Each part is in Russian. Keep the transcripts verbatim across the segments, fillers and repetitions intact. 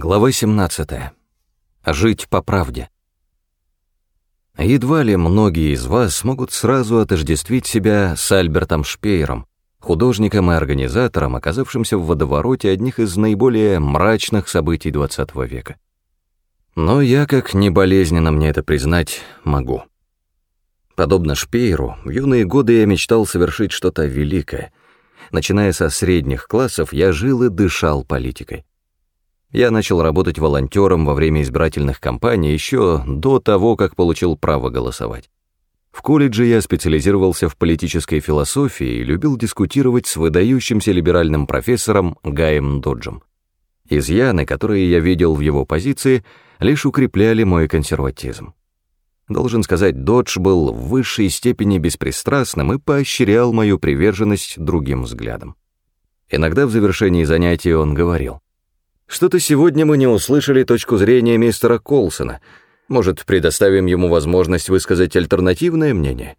Глава семнадцатая. Жить по правде. Едва ли многие из вас смогут сразу отождествить себя с Альбертом Шпеером, художником и организатором, оказавшимся в водовороте одних из наиболее мрачных событий двадцатого века. Но я, как не болезненно мне это признать, могу. Подобно Шпееру, в юные годы я мечтал совершить что-то великое. Начиная со средних классов, я жил и дышал политикой. Я начал работать волонтером во время избирательных кампаний еще до того, как получил право голосовать. В колледже я специализировался в политической философии и любил дискутировать с выдающимся либеральным профессором Гаем Доджем. Изъяны, которые я видел в его позиции, лишь укрепляли мой консерватизм. Должен сказать, Додж был в высшей степени беспристрастным и поощрял мою приверженность другим взглядам. Иногда в завершении занятий он говорил: «Что-то сегодня мы не услышали точку зрения мистера Колсона. Может, предоставим ему возможность высказать альтернативное мнение?»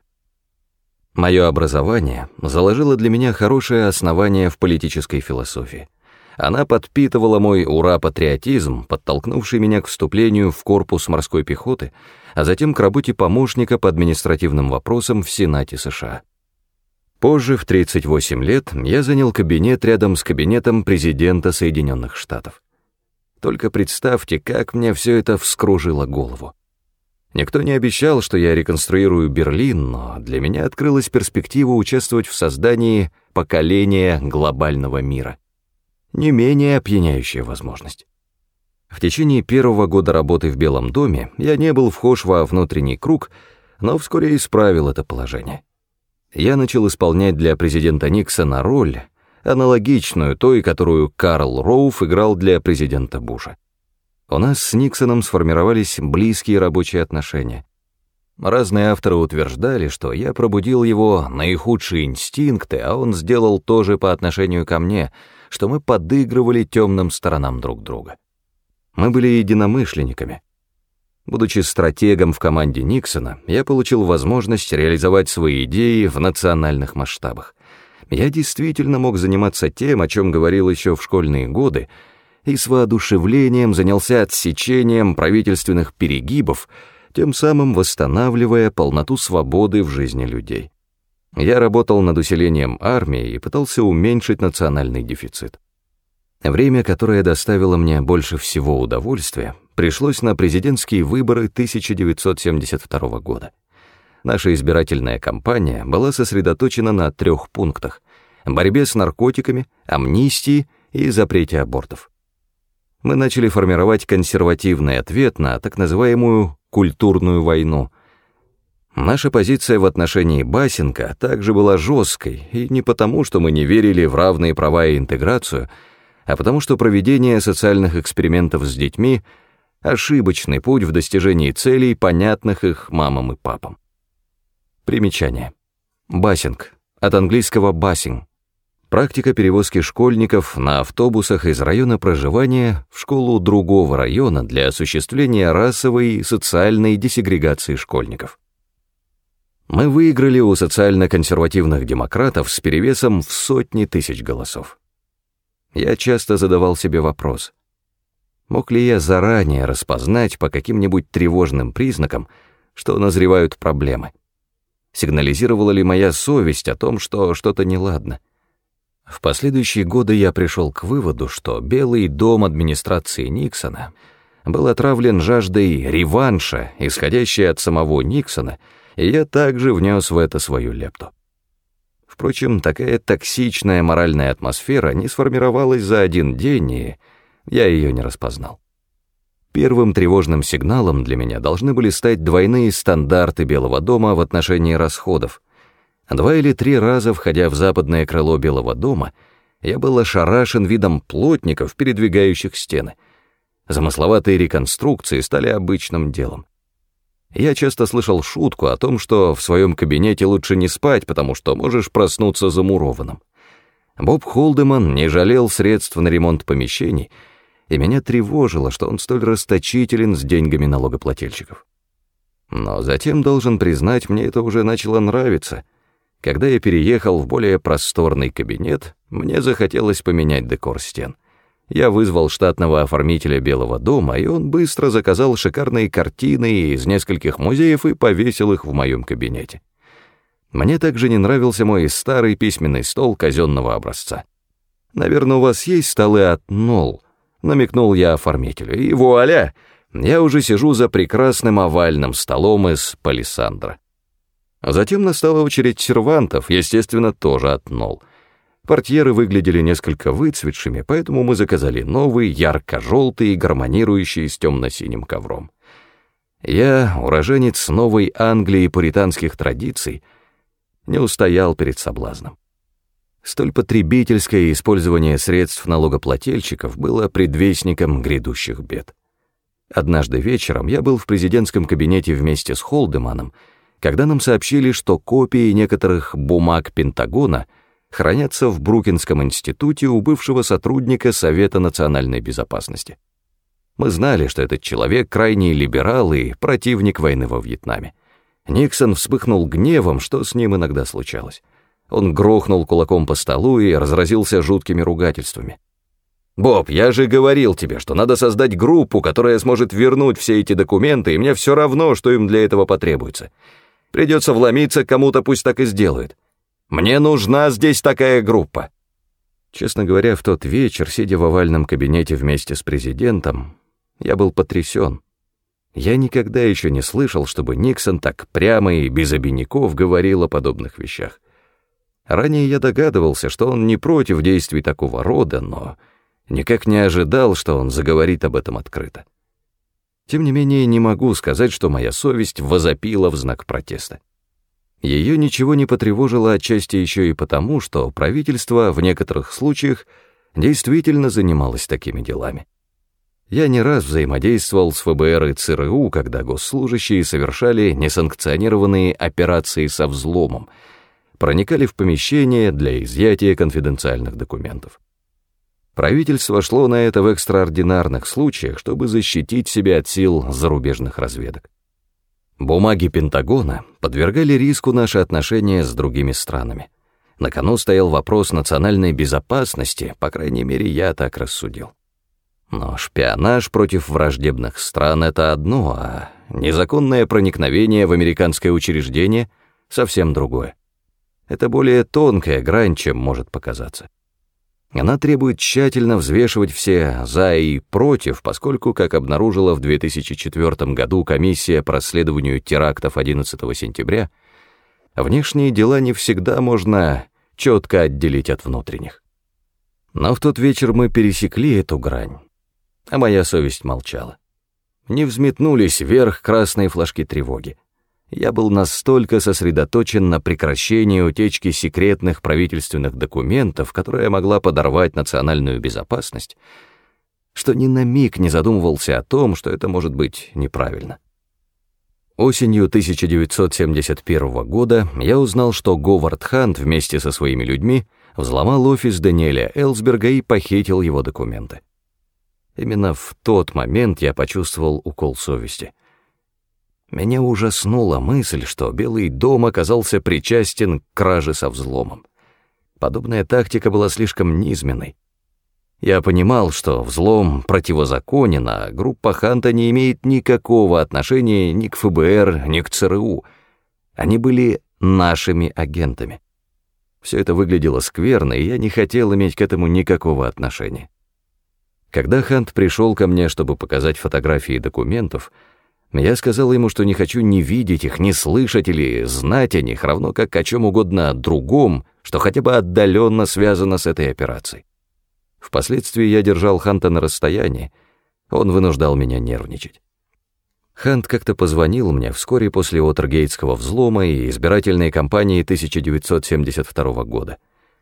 Мое образование заложило для меня хорошее основание в политической философии. Она подпитывала мой ура-патриотизм, подтолкнувший меня к вступлению в корпус морской пехоты, а затем к работе помощника по административным вопросам в Сенате США. Позже, в тридцать восемь лет, я занял кабинет рядом с кабинетом президента Соединенных Штатов. Только представьте, как мне все это вскружило голову. Никто не обещал, что я реконструирую Берлин, но для меня открылась перспектива участвовать в создании поколения глобального мира. Не менее опьяняющая возможность. В течение первого года работы в Белом доме я не был вхож во внутренний круг, но вскоре исправил это положение. Я начал исполнять для президента Никсона роль, аналогичную той, которую Карл Роуф играл для президента Буша. У нас с Никсоном сформировались близкие рабочие отношения. Разные авторы утверждали, что я пробудил его наихудшие инстинкты, а он сделал то же по отношению ко мне, что мы подыгрывали темным сторонам друг друга. Мы были единомышленниками. Будучи стратегом в команде Никсона, я получил возможность реализовать свои идеи в национальных масштабах. Я действительно мог заниматься тем, о чем говорил еще в школьные годы, и с воодушевлением занялся отсечением правительственных перегибов, тем самым восстанавливая полноту свободы в жизни людей. Я работал над усилением армии и пытался уменьшить национальный дефицит. Время, которое доставило мне больше всего удовольствия, пришлось на президентские выборы тысяча девятьсот семьдесят второго года. Наша избирательная кампания была сосредоточена на трех пунктах: борьбе с наркотиками, амнистии и запрете абортов. Мы начали формировать консервативный ответ на так называемую «культурную войну». Наша позиция в отношении Басенко также была жесткой, и не потому, что мы не верили в равные права и интеграцию, а потому что проведение социальных экспериментов с детьми — ошибочный путь в достижении целей, понятных их мамам и папам. Примечание. Басинг. От английского басинг. Практика перевозки школьников на автобусах из района проживания в школу другого района для осуществления расовой и социальной десегрегации школьников. Мы выиграли у социально-консервативных демократов с перевесом в сотни тысяч голосов. Я часто задавал себе вопрос: мог ли я заранее распознать по каким-нибудь тревожным признакам, что назревают проблемы? Сигнализировала ли моя совесть о том, что что-то неладно? В последующие годы я пришел к выводу, что Белый дом администрации Никсона был отравлен жаждой реванша, исходящей от самого Никсона, и я также внес в это свою лепту. Впрочем, такая токсичная моральная атмосфера не сформировалась за один день, и я ее не распознал. Первым тревожным сигналом для меня должны были стать двойные стандарты Белого дома в отношении расходов. Два или три раза, входя в западное крыло Белого дома, я был ошарашен видом плотников, передвигающих стены. Замысловатые реконструкции стали обычным делом. Я часто слышал шутку о том, что в своем кабинете лучше не спать, потому что можешь проснуться замурованным. Боб Холдеман не жалел средств на ремонт помещений, и меня тревожило, что он столь расточителен с деньгами налогоплательщиков. Но затем, должен признать, мне это уже начало нравиться. Когда я переехал в более просторный кабинет, мне захотелось поменять декор стен. Я вызвал штатного оформителя Белого дома, и он быстро заказал шикарные картины из нескольких музеев и повесил их в моем кабинете. Мне также не нравился мой старый письменный стол казенного образца. «Наверное, у вас есть столы от Нолл», — намекнул я оформителю, и вуаля, я уже сижу за прекрасным овальным столом из палисандра. Затем настала очередь сервантов, естественно, тоже от Нолл. Портьеры выглядели несколько выцветшими, поэтому мы заказали новый, ярко-желтый, гармонирующий с темно-синим ковром. Я, уроженец Новой Англии и пуританских традиций, не устоял перед соблазном. Столь потребительское использование средств налогоплательщиков было предвестником грядущих бед. Однажды вечером я был в президентском кабинете вместе с Холдеманом, когда нам сообщили, что копии некоторых бумаг Пентагона хранятся в Брукинском институте у бывшего сотрудника Совета национальной безопасности. Мы знали, что этот человек крайний либерал и противник войны во Вьетнаме. Никсон вспыхнул гневом, что с ним иногда случалось. Он грохнул кулаком по столу и разразился жуткими ругательствами. «Боб, я же говорил тебе, что надо создать группу, которая сможет вернуть все эти документы, и мне все равно, что им для этого потребуется. Придется вломиться к кому-то, пусть так и сделают. Мне нужна здесь такая группа». Честно говоря, в тот вечер, сидя в овальном кабинете вместе с президентом, я был потрясен. Я никогда еще не слышал, чтобы Никсон так прямо и без обиняков говорил о подобных вещах. Ранее я догадывался, что он не против действий такого рода, но никак не ожидал, что он заговорит об этом открыто. Тем не менее, не могу сказать, что моя совесть возопила в знак протеста. Ее ничего не потревожило отчасти еще и потому, что правительство в некоторых случаях действительно занималось такими делами. Я не раз взаимодействовал с ФБР и ЦРУ, когда госслужащие совершали несанкционированные операции со взломом, проникали в помещения для изъятия конфиденциальных документов. Правительство шло на это в экстраординарных случаях, чтобы защитить себя от сил зарубежных разведок. Бумаги Пентагона подвергали риску наши отношения с другими странами. На кону стоял вопрос национальной безопасности, по крайней мере, я так рассудил. Но шпионаж против враждебных стран — это одно, а незаконное проникновение в американское учреждение — совсем другое. Это более тонкая грань, чем может показаться. Она требует тщательно взвешивать все «за» и «против», поскольку, как обнаружила в две тысячи четвёртом году комиссия по расследованию терактов одиннадцатого сентября, внешние дела не всегда можно четко отделить от внутренних. Но в тот вечер мы пересекли эту грань, а моя совесть молчала. Не взметнулись вверх красные флажки тревоги. Я был настолько сосредоточен на прекращении утечки секретных правительственных документов, которая могла подорвать национальную безопасность, что ни на миг не задумывался о том, что это может быть неправильно. Осенью тысяча девятьсот семьдесят первого года я узнал, что Говард Хант вместе со своими людьми взломал офис Даниэля Элсберга и похитил его документы. Именно в тот момент я почувствовал укол совести. Меня ужаснула мысль, что Белый дом оказался причастен к краже со взломом. Подобная тактика была слишком низменной. Я понимал, что взлом противозаконен, а группа Ханта не имеет никакого отношения ни к ФБР, ни к ЦРУ. Они были нашими агентами. Все это выглядело скверно, и я не хотел иметь к этому никакого отношения. Когда Хант пришел ко мне, чтобы показать фотографии документов, я сказал ему, что не хочу ни видеть их, ни слышать или знать о них, равно как о чем угодно другом, что хотя бы отдаленно связано с этой операцией. Впоследствии я держал Ханта на расстоянии, он вынуждал меня нервничать. Хант как-то позвонил мне вскоре после Уотергейтского взлома и избирательной кампании тысяча девятьсот семьдесят второго года.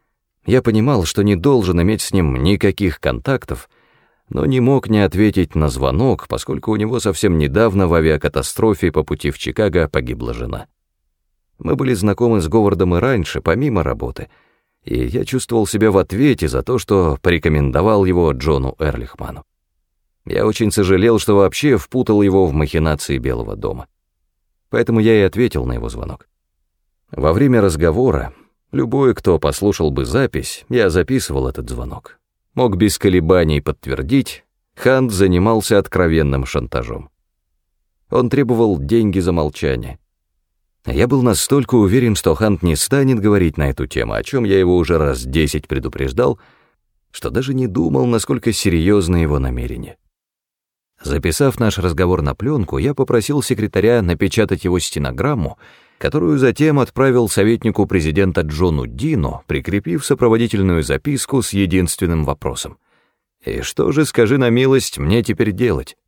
Я понимал, что не должен иметь с ним никаких контактов, но не мог не ответить на звонок, поскольку у него совсем недавно в авиакатастрофе по пути в Чикаго погибла жена. Мы были знакомы с Говардом и раньше, помимо работы, и я чувствовал себя в ответе за то, что порекомендовал его Джону Эрлихману. Я очень сожалел, что вообще впутал его в махинации Белого дома. Поэтому я и ответил на его звонок. Во время разговора, любой, кто послушал бы запись, я записывал этот звонок. мог без колебаний подтвердить, Хант занимался откровенным шантажом. Он требовал деньги за молчание. Я был настолько уверен, что Хант не станет говорить на эту тему, о чем я его уже раз десять предупреждал, что даже не думал, насколько серьезны его намерения. Записав наш разговор на пленку, я попросил секретаря напечатать его стенограмму, которую затем отправил советнику президента Джону Дину, прикрепив сопроводительную записку с единственным вопросом: «И что же, скажи на милость, мне теперь делать?»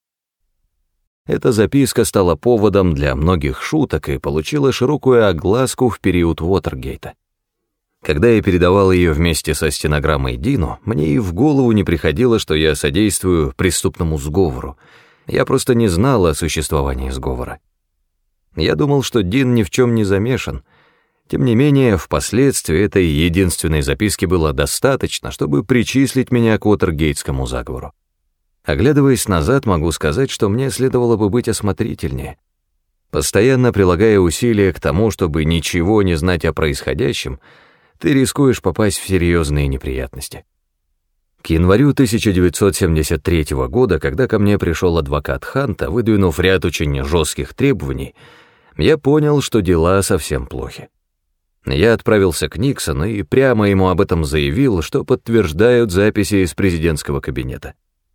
Эта записка стала поводом для многих шуток и получила широкую огласку в период Уотергейта. Когда я передавал ее вместе со стенограммой Дину, мне и в голову не приходило, что я содействую преступному сговору. Я просто не знал о существовании сговора. Я думал, что Дин ни в чем не замешан. Тем не менее, впоследствии этой единственной записки было достаточно, чтобы причислить меня к Уотергейтскому заговору. Оглядываясь назад, могу сказать, что мне следовало бы быть осмотрительнее. Постоянно прилагая усилия к тому, чтобы ничего не знать о происходящем, ты рискуешь попасть в серьезные неприятности. К январю тысяча девятьсот семьдесят третьего года, когда ко мне пришел адвокат Ханта, выдвинув ряд очень жестких требований, я понял, что дела совсем плохи. Я отправился к Никсону и прямо ему об этом заявил, что подтверждают записи из президентского кабинета.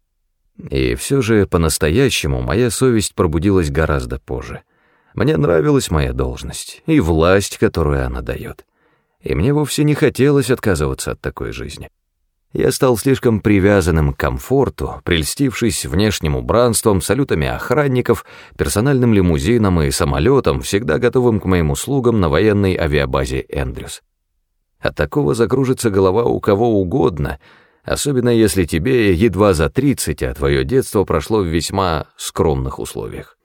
И все же по-настоящему моя совесть пробудилась гораздо позже. Мне нравилась моя должность и власть, которую она дает. И мне вовсе не хотелось отказываться от такой жизни. Я стал слишком привязанным к комфорту, прельстившись внешним убранством, салютами охранников, персональным лимузином и самолетом, всегда готовым к моим услугам на военной авиабазе Эндрюс. От такого закружится голова у кого угодно, особенно если тебе едва за тридцать, а твое детство прошло в весьма скромных условиях.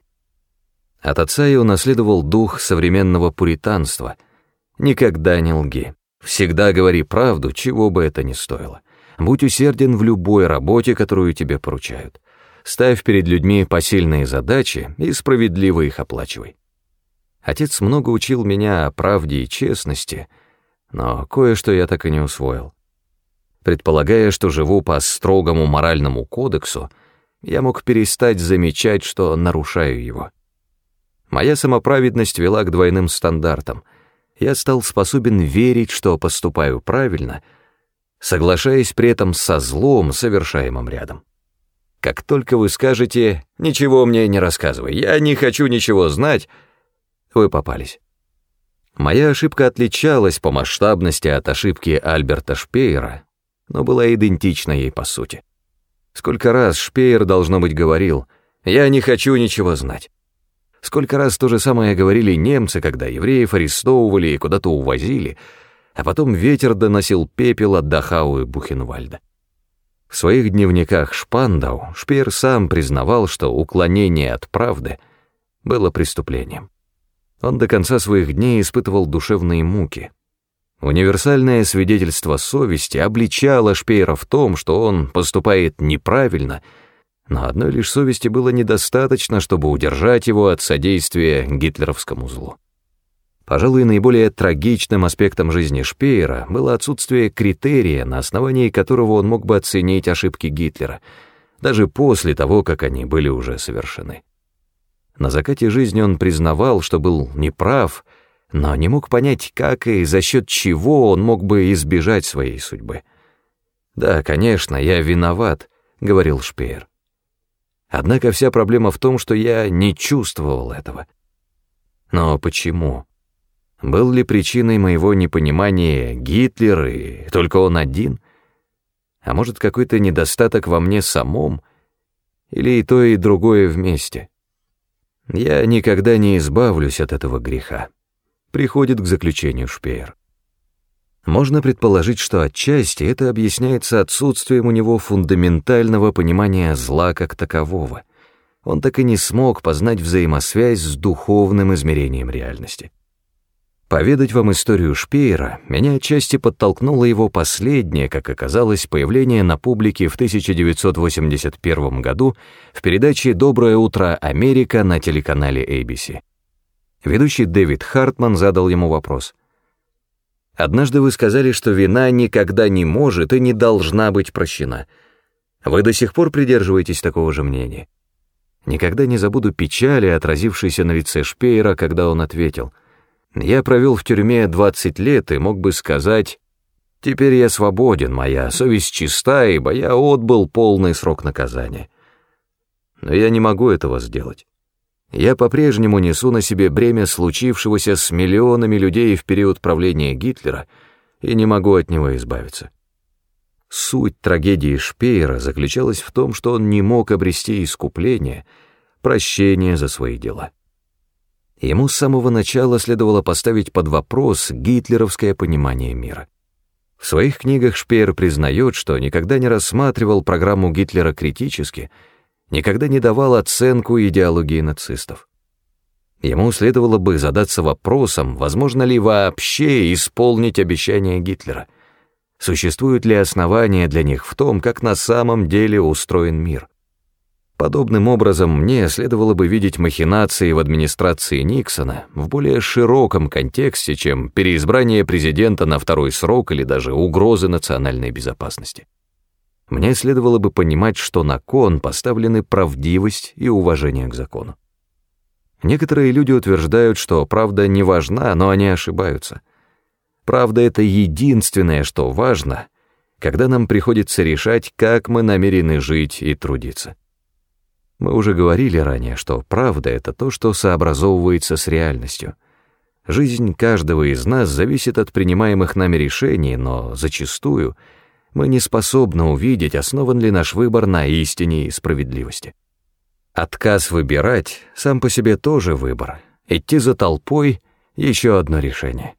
От отца я унаследовал дух современного пуританства. Никогда не лги. Всегда говори правду, чего бы это ни стоило. Будь усерден в любой работе, которую тебе поручают. Ставь перед людьми посильные задачи и справедливо их оплачивай. Отец много учил меня о правде и честности, но кое-что я так и не усвоил. Предполагая, что живу по строгому моральному кодексу, я мог перестать замечать, что нарушаю его. Моя самоправедность вела к двойным стандартам. Я стал способен верить, что поступаю правильно, соглашаясь при этом со злом, совершаемым рядом. Как только вы скажете «ничего мне не рассказывай, я не хочу ничего знать», вы попались. Моя ошибка отличалась по масштабности от ошибки Альберта Шпеера, но была идентична ей по сути. Сколько раз Шпеер, должно быть, говорил «я не хочу ничего знать». Сколько раз то же самое говорили немцы, когда евреев арестовывали и куда-то увозили, а потом ветер доносил пепел от Дахау и Бухенвальда. В своих дневниках Шпандау Шпеер сам признавал, что уклонение от правды было преступлением. Он до конца своих дней испытывал душевные муки. Универсальное свидетельство совести обличало Шпеера в том, что он поступает неправильно, но одной лишь совести было недостаточно, чтобы удержать его от содействия гитлеровскому злу. Пожалуй, наиболее трагичным аспектом жизни Шпеера было отсутствие критерия, на основании которого он мог бы оценить ошибки Гитлера, даже после того, как они были уже совершены. На закате жизни он признавал, что был неправ, но не мог понять, как и за счет чего он мог бы избежать своей судьбы. «Да, конечно, я виноват», — говорил Шпеер. Однако вся проблема в том, что я не чувствовал этого. Но почему? Был ли причиной моего непонимания Гитлер и только он один? А может, какой-то недостаток во мне самом? Или и то, и другое вместе? Я никогда не избавлюсь от этого греха. Приходит к заключению Шпеер. Можно предположить, что отчасти это объясняется отсутствием у него фундаментального понимания зла как такового. Он так и не смог познать взаимосвязь с духовным измерением реальности. Поведать вам историю Шпеера меня отчасти подтолкнуло его последнее, как оказалось, появление на публике в тысяча девятьсот восемьдесят первом году в передаче «Доброе утро, Америка» на телеканале эй би си. Ведущий Дэвид Хартман задал ему вопрос: Однажды вы сказали, что вина никогда не может и не должна быть прощена. Вы до сих пор придерживаетесь такого же мнения? Никогда не забуду печали, отразившейся на лице Шпеера, когда он ответил: «Я провел в тюрьме двадцать лет и мог бы сказать: теперь я свободен, моя совесть чиста, ибо я отбыл полный срок наказания. Но я не могу этого сделать. Я по-прежнему несу на себе бремя случившегося с миллионами людей в период правления Гитлера и не могу от него избавиться». Суть трагедии Шпеера заключалась в том, что он не мог обрести искупление, прощение за свои дела. Ему с самого начала следовало поставить под вопрос гитлеровское понимание мира. В своих книгах Шпеер признает, что никогда не рассматривал программу Гитлера критически, никогда не давал оценку идеологии нацистов. Ему следовало бы задаться вопросом, возможно ли вообще исполнить обещания Гитлера. Существуют ли основания для них в том, как на самом деле устроен мир? Подобным образом мне следовало бы видеть махинации в администрации Никсона в более широком контексте, чем переизбрание президента на второй срок или даже угрозы национальной безопасности. Мне следовало бы понимать, что на кон поставлены правдивость и уважение к закону. Некоторые люди утверждают, что правда не важна, но они ошибаются. Правда — это единственное, что важно, когда нам приходится решать, как мы намерены жить и трудиться. Мы уже говорили ранее, что правда — это то, что сообразовывается с реальностью. Жизнь каждого из нас зависит от принимаемых нами решений, но зачастую мы не способны увидеть, основан ли наш выбор на истине и справедливости. Отказ выбирать сам по себе тоже выбор. Идти за толпой — еще одно решение.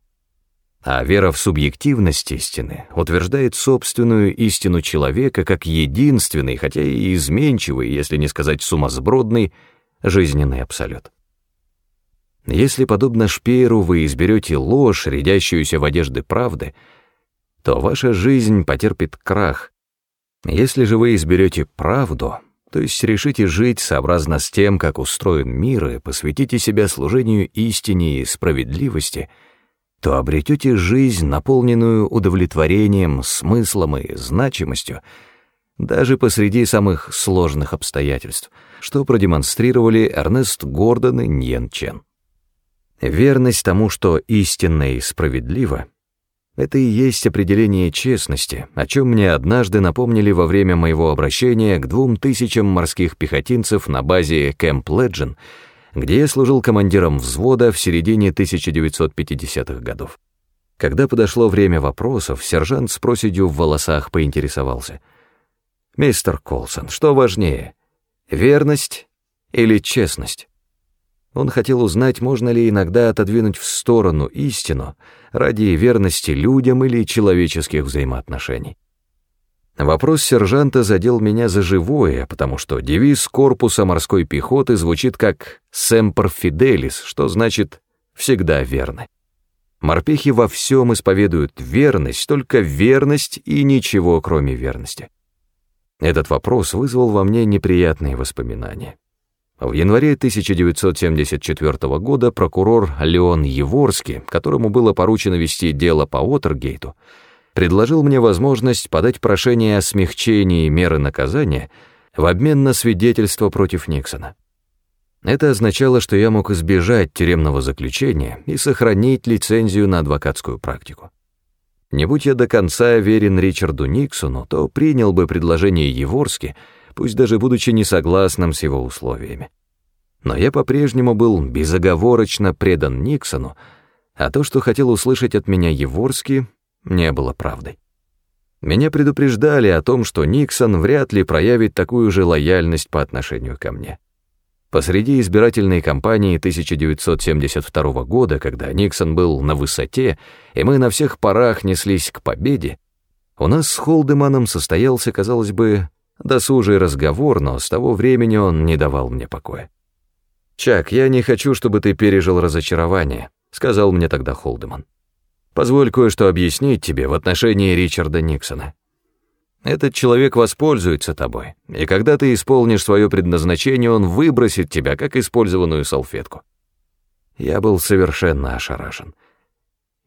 А вера в субъективность истины утверждает собственную истину человека как единственный, хотя и изменчивый, если не сказать сумасбродный, жизненный абсолют. Если, подобно Шпееру, вы изберете ложь, рядящуюся в одежды правды, то ваша жизнь потерпит крах. Если же вы изберете правду, то есть решите жить сообразно с тем, как устроен мир, и посвятите себя служению истине и справедливости, то обретете жизнь, наполненную удовлетворением, смыслом и значимостью, даже посреди самых сложных обстоятельств, что продемонстрировали Эрнест Гордон и Ньен Чен. Верность тому, что истинно и справедливо, это и есть определение честности, о чем мне однажды напомнили во время моего обращения к двум тысячам морских пехотинцев на базе Кэмп Леджин, где я служил командиром взвода в середине тысяча девятьсот пятидесятых годов. Когда подошло время вопросов, сержант с проседью в волосах поинтересовался: «Мистер Колсон, что важнее, верность или честность?» Он хотел узнать, можно ли иногда отодвинуть в сторону истину ради верности людям или человеческих взаимоотношений. Вопрос сержанта задел меня за живое, потому что девиз корпуса морской пехоты звучит как «Semper Fidelis», что значит «всегда верны». Морпехи во всем исповедуют верность, только верность и ничего, кроме верности. Этот вопрос вызвал во мне неприятные воспоминания. В январе тысяча девятьсот семьдесят четвёртого года прокурор Леон Яворский, которому было поручено вести дело по Уотергейту, предложил мне возможность подать прошение о смягчении меры наказания в обмен на свидетельство против Никсона. Это означало, что я мог избежать тюремного заключения и сохранить лицензию на адвокатскую практику. Не будь я до конца верен Ричарду Никсону, то принял бы предложение Яворски, пусть даже будучи несогласным с его условиями. Но я по-прежнему был безоговорочно предан Никсону, а то, что хотел услышать от меня Яворски, не было правдой. Меня предупреждали о том, что Никсон вряд ли проявит такую же лояльность по отношению ко мне. Посреди избирательной кампании тысяча девятьсот семьдесят второго года, когда Никсон был на высоте, и мы на всех парах неслись к победе, у нас с Холдеманом состоялся, казалось бы, досужий разговор, но с того времени он не давал мне покоя. «Чак, я не хочу, чтобы ты пережил разочарование», — сказал мне тогда Холдеман. «Позволь кое-что объяснить тебе в отношении Ричарда Никсона. Этот человек воспользуется тобой, и когда ты исполнишь свое предназначение, он выбросит тебя, как использованную салфетку». Я был совершенно ошарашен.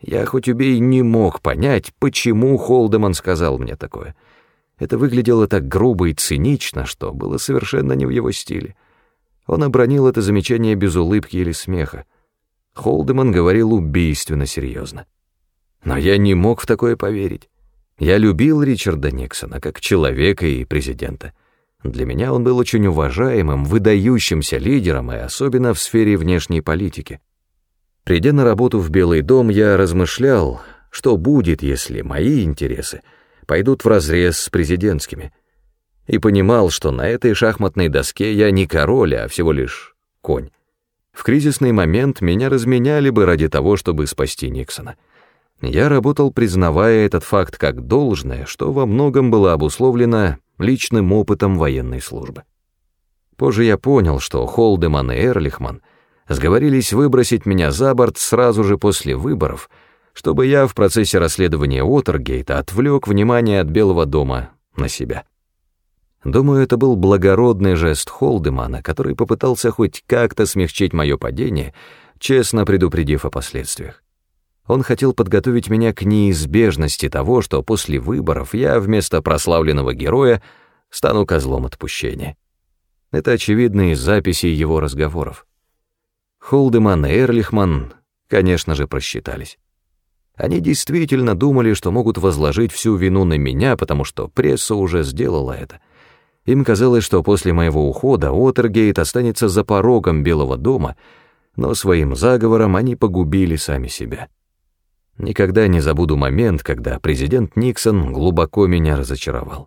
Я хоть убей не мог понять, почему Холдеман сказал мне такое. Это выглядело так грубо и цинично, что было совершенно не в его стиле. Он обронил это замечание без улыбки или смеха. Холдеман говорил убийственно серьезно. Но я не мог в такое поверить. Я любил Ричарда Никсона как человека и президента. Для меня он был очень уважаемым, выдающимся лидером, и особенно в сфере внешней политики. Придя на работу в Белый дом, я размышлял, что будет, если мои интересы пойдут вразрез с президентскими, и понимал, что на этой шахматной доске я не король, а всего лишь конь. В кризисный момент меня разменяли бы ради того, чтобы спасти Никсона. Я работал, признавая этот факт как должное, что во многом было обусловлено личным опытом военной службы. Позже я понял, что Холдеман и Эрлихман сговорились выбросить меня за борт сразу же после выборов, чтобы я в процессе расследования Уотергейта отвлек внимание от Белого дома на себя. Думаю, это был благородный жест Холдемана, который попытался хоть как-то смягчить мое падение, честно предупредив о последствиях. Он хотел подготовить меня к неизбежности того, что после выборов я вместо прославленного героя стану козлом отпущения. Это очевидно из записей его разговоров. Холдеман и Эрлихман, конечно же, просчитались. Они действительно думали, что могут возложить всю вину на меня, потому что пресса уже сделала это. Им казалось, что после моего ухода Уотергейт останется за порогом Белого дома, но своим заговором они погубили сами себя. Никогда не забуду момент, когда президент Никсон глубоко меня разочаровал.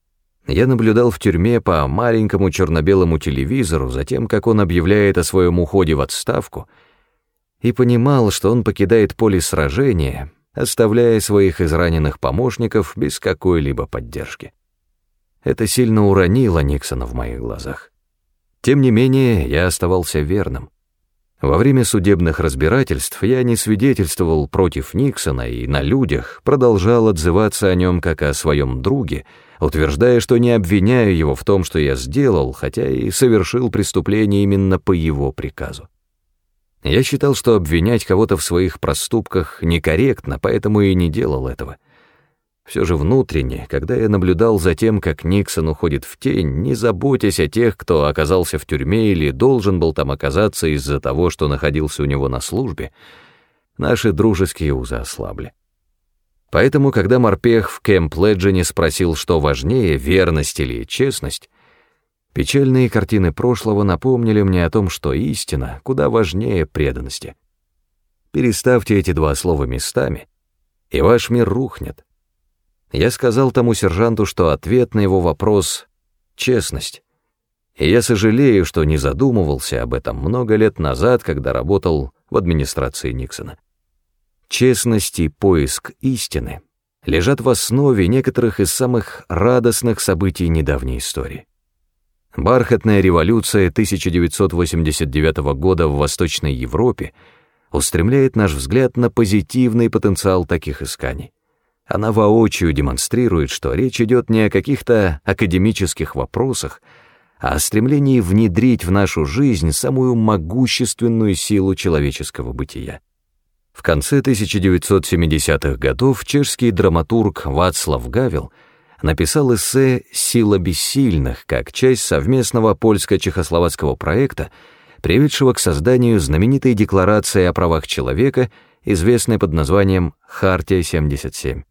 Я наблюдал в тюрьме по маленькому черно-белому телевизору за тем, как он объявляет о своем уходе в отставку, и понимал, что он покидает поле сражения, оставляя своих израненных помощников без какой-либо поддержки. Это сильно уронило Никсона в моих глазах. Тем не менее, я оставался верным. Во время судебных разбирательств я не свидетельствовал против Никсона и на людях продолжал отзываться о нем как о своем друге, утверждая, что не обвиняю его в том, что я сделал, хотя и совершил преступление именно по его приказу. Я считал, что обвинять кого-то в своих проступках некорректно, поэтому и не делал этого. Все же внутренне, когда я наблюдал за тем, как Никсон уходит в тень, не заботясь о тех, кто оказался в тюрьме или должен был там оказаться из-за того, что находился у него на службе, наши дружеские узы ослабли. Поэтому, когда морпех в Кэмп-Леджине спросил, что важнее, верность или честность, печальные картины прошлого напомнили мне о том, что истина куда важнее преданности. Переставьте эти два слова местами, и ваш мир рухнет. Я сказал тому сержанту, что ответ на его вопрос — честность. И я сожалею, что не задумывался об этом много лет назад, когда работал в администрации Никсона. Честность и поиск истины лежат в основе некоторых из самых радостных событий недавней истории. Бархатная революция тысяча девятьсот восемьдесят девятого года в Восточной Европе устремляет наш взгляд на позитивный потенциал таких исканий. Она воочию демонстрирует, что речь идет не о каких-то академических вопросах, а о стремлении внедрить в нашу жизнь самую могущественную силу человеческого бытия. В конце тысяча девятьсот семидесятых годов чешский драматург Вацлав Гавел написал эссе «Сила бессильных» как часть совместного польско-чехословацкого проекта, приведшего к созданию знаменитой Декларации о правах человека, известной под названием «Хартия семьдесят семь».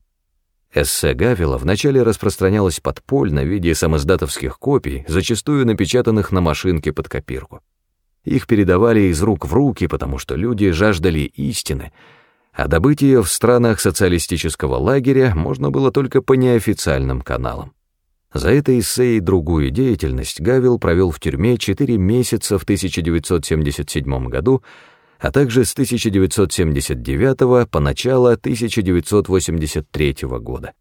Эссе Гавела вначале распространялось подпольно в виде самоиздатовских копий, зачастую напечатанных на машинке под копирку. Их передавали из рук в руки, потому что люди жаждали истины, а добыть ее в странах социалистического лагеря можно было только по неофициальным каналам. За это эссе и другую деятельность Гавел провел в тюрьме четыре месяца в тысяча девятьсот семьдесят седьмом году, а также с тысяча девятьсот семьдесят девятого по начало тысяча девятьсот восемьдесят третьего года.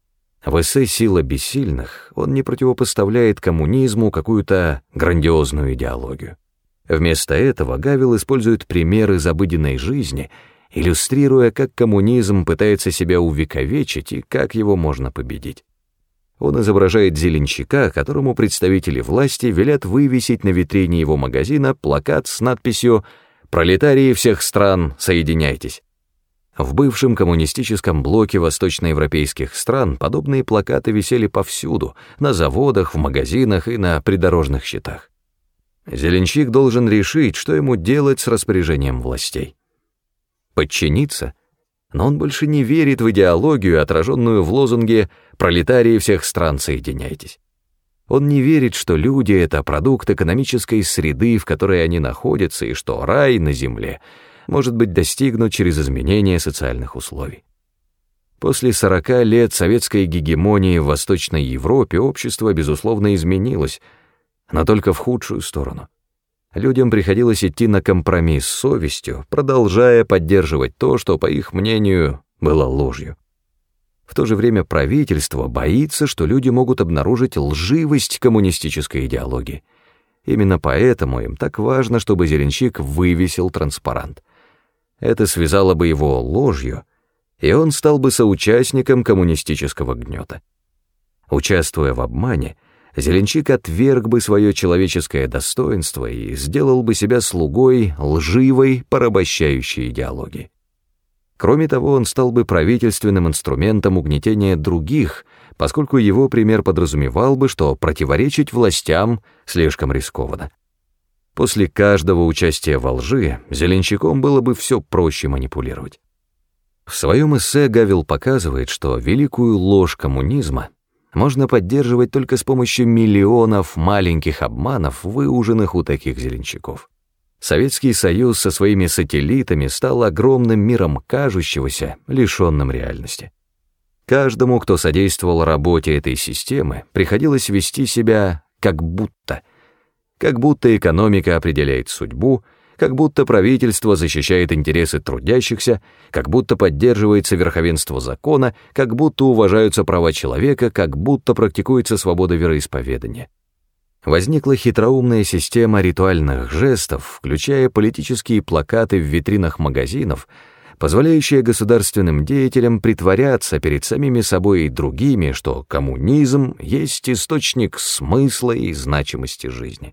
В эссе «Сила бессильных» он не противопоставляет коммунизму какую-то грандиозную идеологию. Вместо этого Гавел использует примеры из обыденной жизни, иллюстрируя, как коммунизм пытается себя увековечить и как его можно победить. Он изображает зеленщика, которому представители власти велят вывесить на витрине его магазина плакат с надписью «Пролетарии всех стран, соединяйтесь». В бывшем коммунистическом блоке восточноевропейских стран подобные плакаты висели повсюду, на заводах, в магазинах и на придорожных щитах. Зеленщик должен решить, что ему делать с распоряжением властей. Подчиниться? Но он больше не верит в идеологию, отраженную в лозунге «Пролетарии всех стран, соединяйтесь». Он не верит, что люди — это продукт экономической среды, в которой они находятся, и что рай на земле может быть достигнут через изменение социальных условий. После сорока лет советской гегемонии в Восточной Европе общество, безусловно, изменилось, но только в худшую сторону. Людям приходилось идти на компромисс с совестью, продолжая поддерживать то, что, по их мнению, было ложью. В то же время правительство боится, что люди могут обнаружить лживость коммунистической идеологии. Именно поэтому им так важно, чтобы Зеленщик вывесил транспарант. Это связало бы его ложью, и он стал бы соучастником коммунистического гнета. Участвуя в обмане, Зеленщик отверг бы свое человеческое достоинство и сделал бы себя слугой лживой, порабощающей идеологии. Кроме того, он стал бы правительственным инструментом угнетения других, поскольку его пример подразумевал бы, что противоречить властям слишком рискованно. После каждого участия во лжи Зеленщиком было бы все проще манипулировать. В своем эссе Гавел показывает, что великую ложь коммунизма можно поддерживать только с помощью миллионов маленьких обманов, выуженных у таких зеленщиков. Советский Союз со своими сателлитами стал огромным миром кажущегося, лишенным реальности. Каждому, кто содействовал работе этой системы, приходилось вести себя как будто. Как будто экономика определяет судьбу, как будто правительство защищает интересы трудящихся, как будто поддерживается верховенство закона, как будто уважаются права человека, как будто практикуется свобода вероисповедания. Возникла хитроумная система ритуальных жестов, включая политические плакаты в витринах магазинов, позволяющая государственным деятелям притворяться перед самими собой и другими, что коммунизм есть источник смысла и значимости жизни.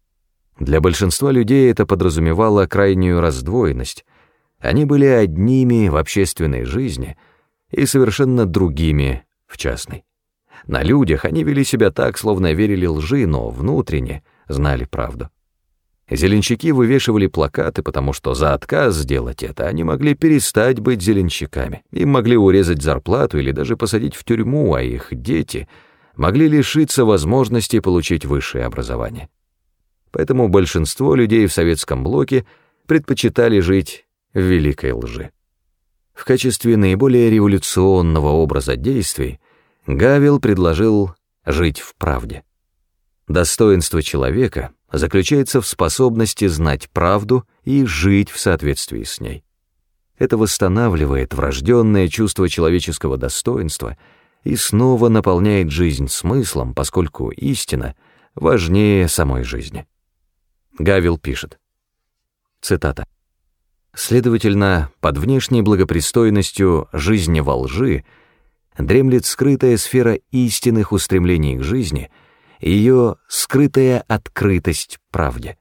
Для большинства людей это подразумевало крайнюю раздвоенность. Они были одними в общественной жизни и совершенно другими в частной. На людях они вели себя так, словно верили лжи, но внутренне знали правду. Зеленщики вывешивали плакаты, потому что за отказ сделать это они могли перестать быть зеленщиками. Им могли урезать зарплату или даже посадить в тюрьму, а их дети могли лишиться возможности получить высшее образование. Поэтому большинство людей в советском блоке предпочитали жить в великой лжи. В качестве наиболее революционного образа действий Гавел предложил жить в правде. Достоинство человека заключается в способности знать правду и жить в соответствии с ней. Это восстанавливает врожденное чувство человеческого достоинства и снова наполняет жизнь смыслом, поскольку истина важнее самой жизни. Гавел пишет, цитата, «Следовательно, под внешней благопристойностью жизни во лжи дремлет скрытая сфера истинных устремлений к жизни и ее скрытая открытость правде.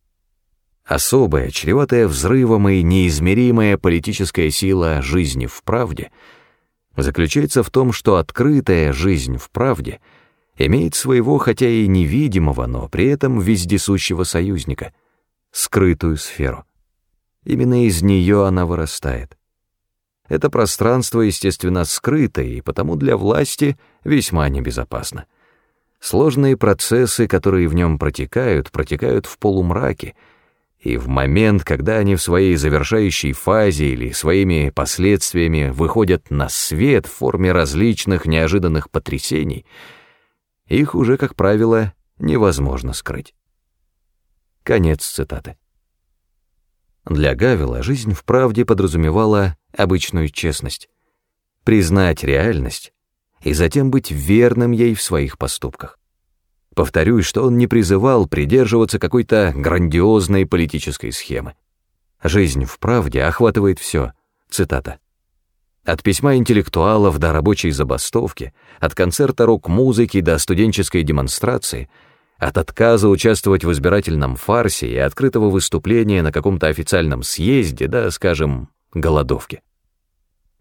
Особая, чреватая взрывом и неизмеримая политическая сила жизни в правде заключается в том, что открытая жизнь в правде имеет своего, хотя и невидимого, но при этом вездесущего союзника, скрытую сферу. Именно из нее она вырастает. Это пространство, естественно, скрыто, и потому для власти весьма небезопасно. Сложные процессы, которые в нем протекают, протекают в полумраке, и в момент, когда они в своей завершающей фазе или своими последствиями выходят на свет в форме различных неожиданных потрясений, их уже, как правило, невозможно скрыть. Конец цитаты. Для Гавела жизнь в правде подразумевала обычную честность, признать реальность и затем быть верным ей в своих поступках. Повторюсь, что он не призывал придерживаться какой-то грандиозной политической схемы. Жизнь в правде охватывает все, цитата. От письма интеллектуалов до рабочей забастовки, от концерта рок-музыки до студенческой демонстрации, от отказа участвовать в избирательном фарсе и открытого выступления на каком-то официальном съезде до, скажем, голодовки.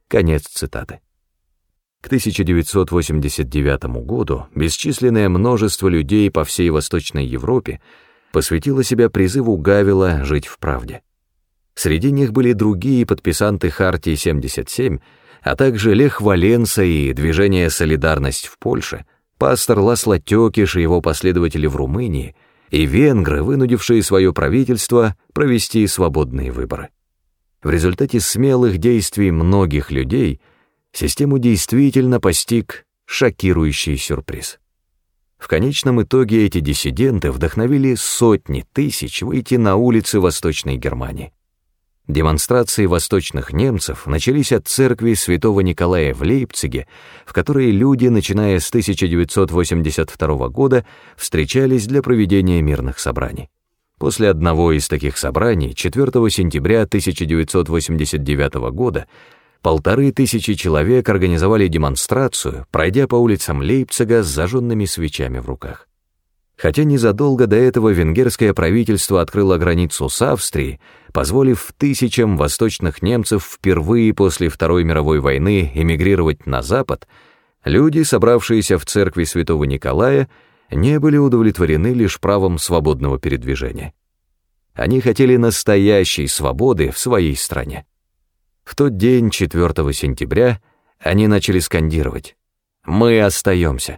Конец цитаты. К тысяча девятьсот восемьдесят девятому году бесчисленное множество людей по всей Восточной Европе посвятило себя призыву Гавела жить в правде. Среди них были другие подписанты Хартии семьдесят семь, а также Лех Валенса и движение «Солидарность» в Польше, пастор Ласло Тёкиш и его последователи в Румынии, и венгры, вынудившие свое правительство провести свободные выборы. В результате смелых действий многих людей систему действительно постиг шокирующий сюрприз. В конечном итоге эти диссиденты вдохновили сотни тысяч выйти на улицы Восточной Германии. Демонстрации восточных немцев начались от церкви Святого Николая в Лейпциге, в которой люди, начиная с тысяча девятьсот восемьдесят второго года, встречались для проведения мирных собраний. После одного из таких собраний, четвёртого сентября тысяча девятьсот восемьдесят девятого года, полторы тысячи человек организовали демонстрацию, пройдя по улицам Лейпцига с зажженными свечами в руках. Хотя незадолго до этого венгерское правительство открыло границу с Австрией, позволив тысячам восточных немцев впервые после Второй мировой войны эмигрировать на Запад, люди, собравшиеся в церкви Святого Николая, не были удовлетворены лишь правом свободного передвижения. Они хотели настоящей свободы в своей стране. В тот день, четвёртого сентября, они начали скандировать: «Мы остаемся».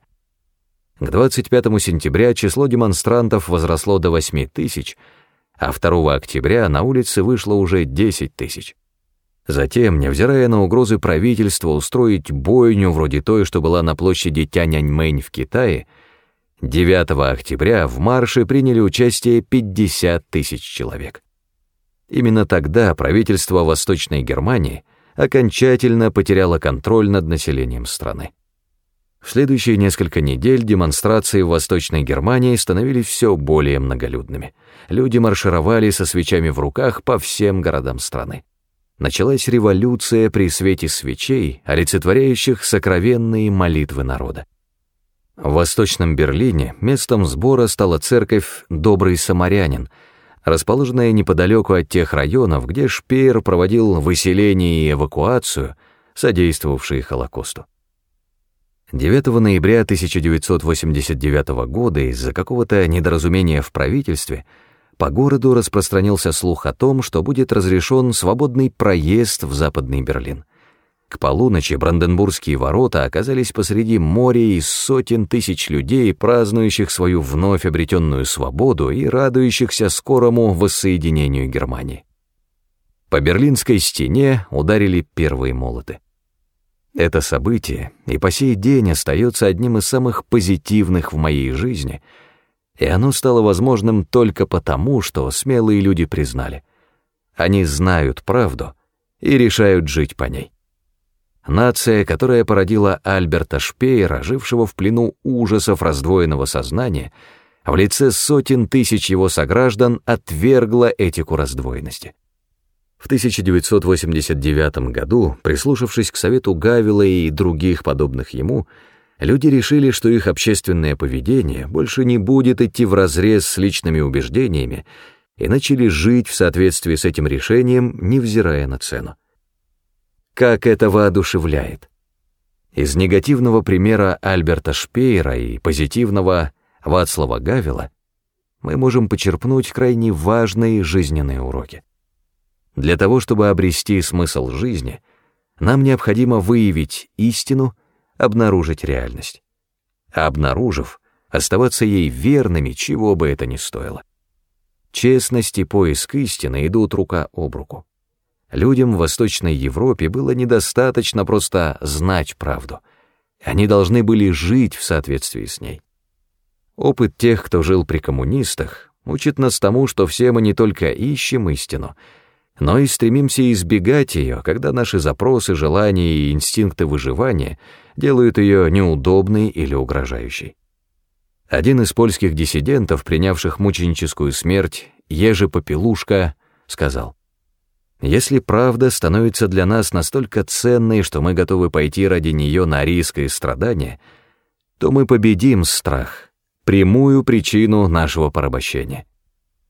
К двадцать пятому сентября число демонстрантов возросло до восьми тысяч, а второго октября на улицы вышло уже десять тысяч. Затем, невзирая на угрозы правительства устроить бойню вроде той, что была на площади Тяньаньмэнь в Китае, девятого октября в марше приняли участие пятьдесят тысяч человек. Именно тогда правительство Восточной Германии окончательно потеряло контроль над населением страны. В следующие несколько недель демонстрации в Восточной Германии становились все более многолюдными. Люди маршировали со свечами в руках по всем городам страны. Началась революция при свете свечей, олицетворяющих сокровенные молитвы народа. В Восточном Берлине местом сбора стала церковь «Добрый самарянин», расположенная неподалеку от тех районов, где Шпеер проводил выселение и эвакуацию, содействовавшие Холокосту. девятого ноября тысяча девятьсот восемьдесят девятого года из-за какого-то недоразумения в правительстве по городу распространился слух о том, что будет разрешен свободный проезд в Западный Берлин. К полуночи Бранденбургские ворота оказались посреди моря из сотен тысяч людей, празднующих свою вновь обретенную свободу и радующихся скорому воссоединению Германии. По Берлинской стене ударили первые молоты. Это событие и по сей день остается одним из самых позитивных в моей жизни, и оно стало возможным только потому, что смелые люди признали: они знают правду и решают жить по ней. Нация, которая породила Альберта Шпеера, жившего в плену ужасов раздвоенного сознания, в лице сотен тысяч его сограждан отвергла этику раздвоенности. В тысяча девятьсот восемьдесят девятом году, прислушавшись к совету Гавела и других подобных ему, люди решили, что их общественное поведение больше не будет идти вразрез с личными убеждениями, и начали жить в соответствии с этим решением, невзирая на цену. Как это воодушевляет! Из негативного примера Альберта Шпеера и позитивного Вацлава Гавела мы можем почерпнуть крайне важные жизненные уроки. Для того, чтобы обрести смысл жизни, нам необходимо выявить истину, обнаружить реальность. А обнаружив, оставаться ей верными, чего бы это ни стоило. Честность и поиск истины идут рука об руку. Людям в Восточной Европе было недостаточно просто знать правду. Они должны были жить в соответствии с ней. Опыт тех, кто жил при коммунистах, учит нас тому, что все мы не только ищем истину, но и стремимся избегать ее, когда наши запросы, желания и инстинкты выживания делают ее неудобной или угрожающей. Один из польских диссидентов, принявших мученическую смерть, Ежи Попелушка, сказал: «Если правда становится для нас настолько ценной, что мы готовы пойти ради нее на риск и страдания, то мы победим страх, прямую причину нашего порабощения».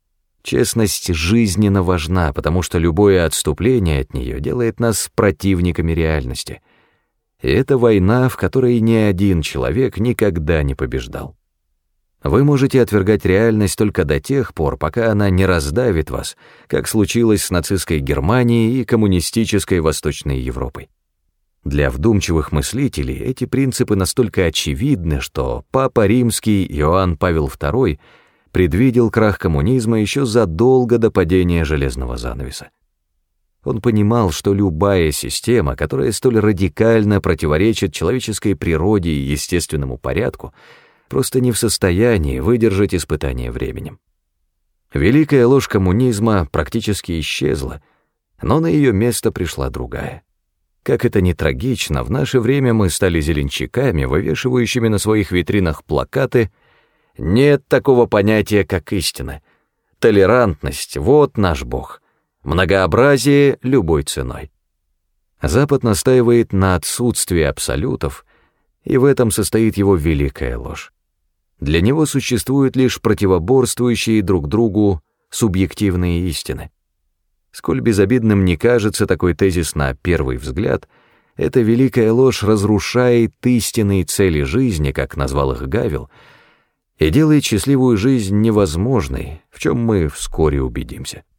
Честность жизненно важна, потому что любое отступление от нее делает нас противниками реальности. И это война, в которой ни один человек никогда не побеждал. Вы можете отвергать реальность только до тех пор, пока она не раздавит вас, как случилось с нацистской Германией и коммунистической Восточной Европой. Для вдумчивых мыслителей эти принципы настолько очевидны, что Папа Римский Иоанн Павел второй предвидел крах коммунизма еще задолго до падения железного занавеса. Он понимал, что любая система, которая столь радикально противоречит человеческой природе и естественному порядку, просто не в состоянии выдержать испытания временем. Великая ложь коммунизма практически исчезла, но на ее место пришла другая. Как это ни трагично, в наше время мы стали зеленщиками, вывешивающими на своих витринах плакаты «Нет такого понятия, как истина. Толерантность — вот наш Бог. Многообразие любой ценой». Запад настаивает на отсутствии абсолютов, и в этом состоит его великая ложь. Для него существуют лишь противоборствующие друг другу субъективные истины. Сколь безобидным ни кажется такой тезис на первый взгляд, эта великая ложь разрушает истинные цели жизни, как назвал их Гавел, и делает счастливую жизнь невозможной, в чем мы вскоре убедимся.